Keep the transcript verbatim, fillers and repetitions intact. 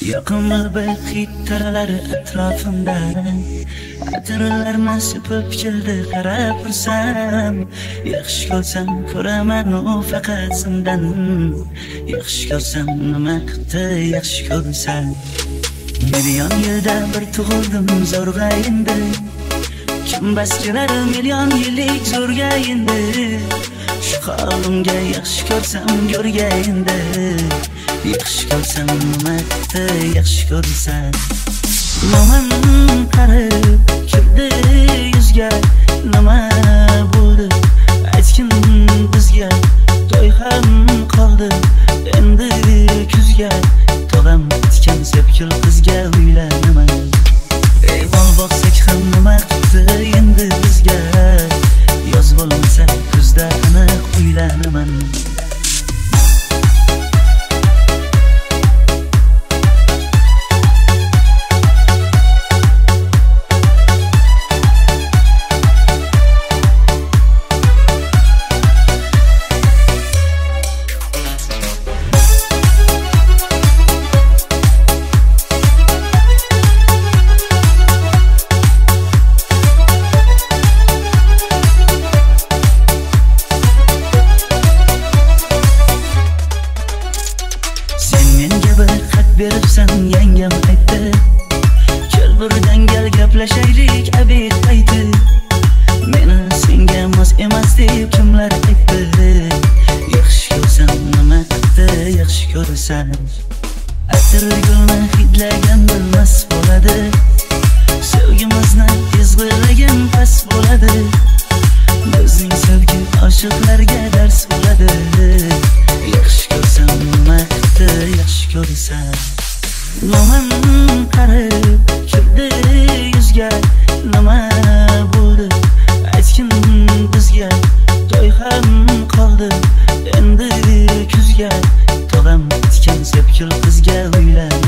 Yoqimli bir hid taralari atrofimda, atirlarni sepib keldi qarab tursam. Yaxshi ko'rsam ko'raman u faqat sendan, yaxshi ko'rsam nima qildi yaxshi ko'rsam. Million yilda bir tug'ildim zo'rg'a endi, kim bas kelar million yillik zo'rga endi. Shu holimga yaxshi ko'rsam go'rga endi, yaxshi ko'rsam nima qildi yaxshi ko'rsam. Noman qarib kirdi yuzga, nima bo'ldi aytgin bizga. To'y ham qoldi endi kuzga, tog'am tikkan sepkil qizga uylanaman. Eyvon boqsak ham nima qildi endi bizga, yoz bo'lmasa kuzda aniq uylanaman. Beribsan yangam aytdi, kel bir dangal gaplashaylik abid payti. Meni senga mos emas deb kimlar aytdi, yaxshi ko'rsam nima qildi yaxshi ko'rsam. Atir gulni hidlagan bilmas bo'ladi, sevgimizni ezg'ilagan pas bo'ladi. Bizning sevgi oshiqlarga dars bo'ladi, yaxshi ko'rsam nima qildi yaxshi ko'rsam. Noman qarib kirdi yuzga, nima bo'ldi aytgin bizga. To'y ham qoldi endi kuzga, tog'am tikkan sepkil qizga uylan.